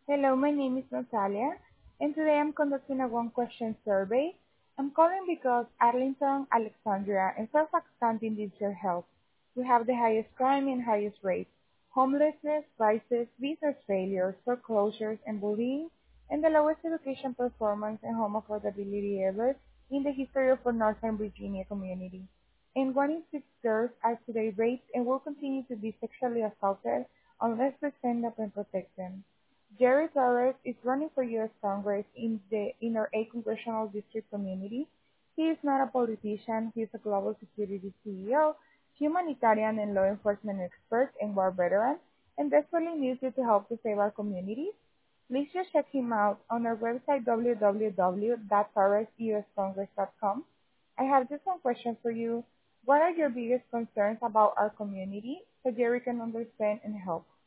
Hello, my name is Natalia, and today I'm conducting a one-question survey. I'm calling because Arlington, Alexandria, and Fairfax County needs your help. We have the highest crime and highest rates, homelessness, vices, business failures, foreclosures, and bullying, and the lowest education performance and home affordability ever in the history of our Northern Virginia community. And one in six girls are today raped and will continue to be sexually assaulted unless we stand up and protect them. Jerry Torres is running for U.S. Congress in the inner 8 congressional district community. He is not a politician. He is a global security CEO, humanitarian and law enforcement expert, and war veteran, and desperately needs you to help to save our communities. Please just check him out on our website www.torresuscongress.com. I have just one question for you. What are your biggest concerns about our community so Jerry can understand and help?